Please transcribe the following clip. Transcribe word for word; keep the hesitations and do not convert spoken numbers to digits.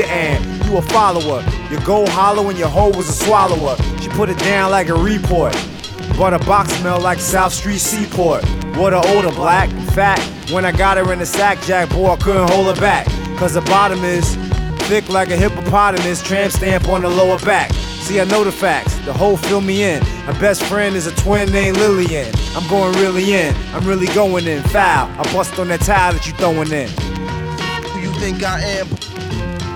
the end. You a follower. Your gold hollow and your hoe was a swallower. She put it down like a report. But her box smell like South Street Seaport. Water odor, black, fat. When I got her in the sack, Jack, boy, I couldn't hold her back. Cause the bottom is thick like a hippopotamus, tramp stamp on the lower back. See, I know the facts, the hoe fill me in. My best friend is a twin named Lillian. I'm going really in, I'm really going in. Foul, I bust on that tile that you throwing in. Who you think I am?